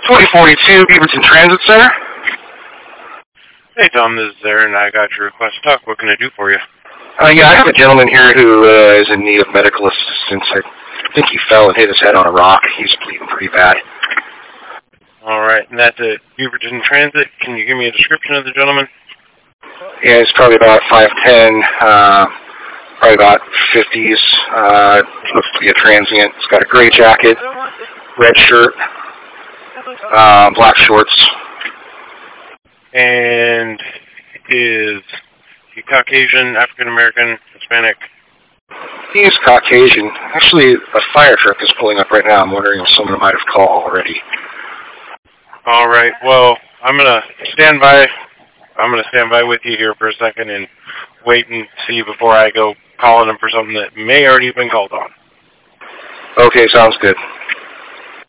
2042 Beaverton Transit Center. Hey, Tom, this is Aaron. I got your request to talk. What can I do for you? Yeah, I have a gentleman here who is in need of medical assistance. I think he fell and hit his head on a rock. He's bleeding pretty bad. All right, and that's at Beaverton Transit. Can you give me a description of the gentleman? Yeah, he's probably about 5'10", probably about 50s. Looks to be a transient. He's got a gray jacket, red shirt, black shorts. And is he Caucasian, African-American, Hispanic? He is Caucasian. Actually, a fire truck is pulling up right now. I'm wondering if someone might have called already. All right, well, I'm going to stand by with you here for a second and wait and see before I go calling him for something that may already have been called on. Okay, sounds good.